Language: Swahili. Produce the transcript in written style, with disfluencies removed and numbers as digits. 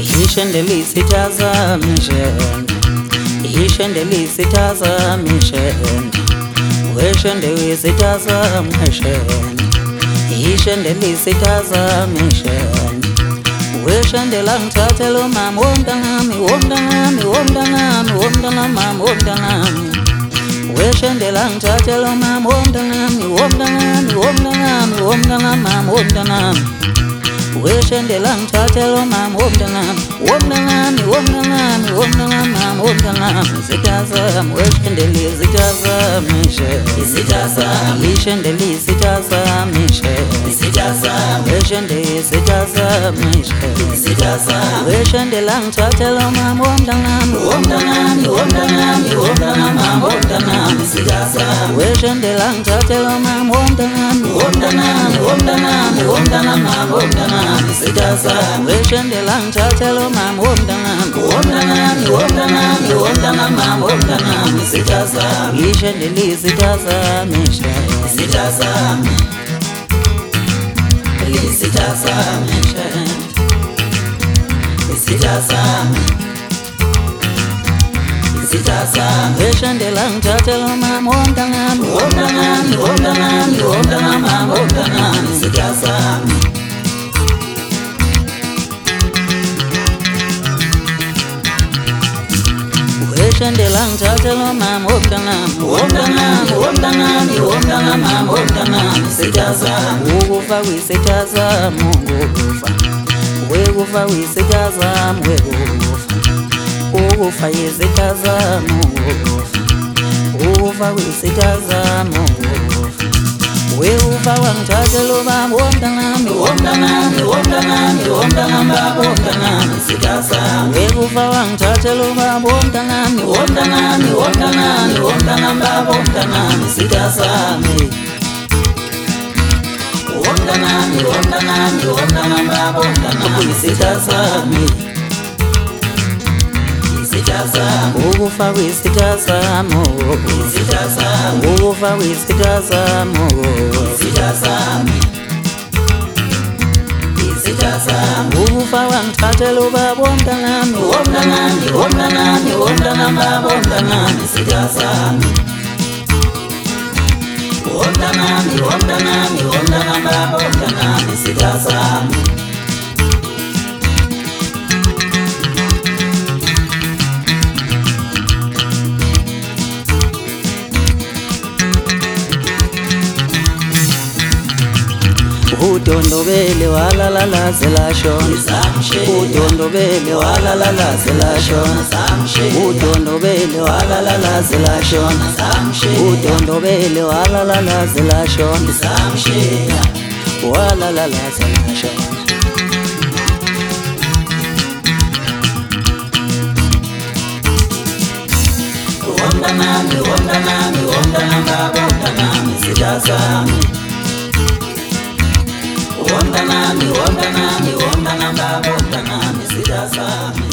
ishendelisitazamishe ishendelisitazamishe weshendelisitazamishe ishendelisitazamishe weshendela ngithathela umama womntanami womntanami womntanami womntanami womntanami weshendela ngithathela umama womntanami womntanami womntanami womntanami womntanami weshendela ngithathela umama womntanami womntanami womntanami womntanami womntanami sitazama weshendela isitazamishe isitazama ishendela isitazamishe isitazama weshendela isitazamishe isitazama weshendela ngithathela umama womntanami womntanami womntanami womntanami womntanami sitazama weshendela ngithathela umama womntanami womntanami womntanami womntanami womntanami sitazama weshendela ngithathela umama womntanami womntanami womntanami womntanami womntanami sitazama ishendela isitazamishe isitazama isitazamishe isitazama isitazama weshendela ngithathela umama womntanami womntanami womntanami womntanami womntanami sitazama weshendela ngithathela umama womntanami womntanami womntanami womntanami womntanami sitazama ukufa kwisitazama ukufa wekufa kwisitazama wekufa ukufa yisitazama ukufa ukufa kwisitazama ukufa wekufa wangithathela umama womntanami womntanami womntanami womntanami womntanami sitazama wekufa wangithathela umama womntanami womntanami womntanami womntanami womntanami sitazama womntanami womntanami womntanami womntanami sitazama isitazama ukufa kwisitazama isitazama ukufa kwisitazama isitazama isitazama ukufa wangithathela ubaba womntanami womntanami womntanami womntanami womntanami sitazama womntanami womntanami womntanami womntanami sitazama udondobele walalala zelashona udondobele walalala zelashona udondobele walalala zelashona udondobele walalala zelashona walalala zelashona womntanami womntanami womntanami womntanami sitazama womntanami womntanami womntanami womntanami sitazama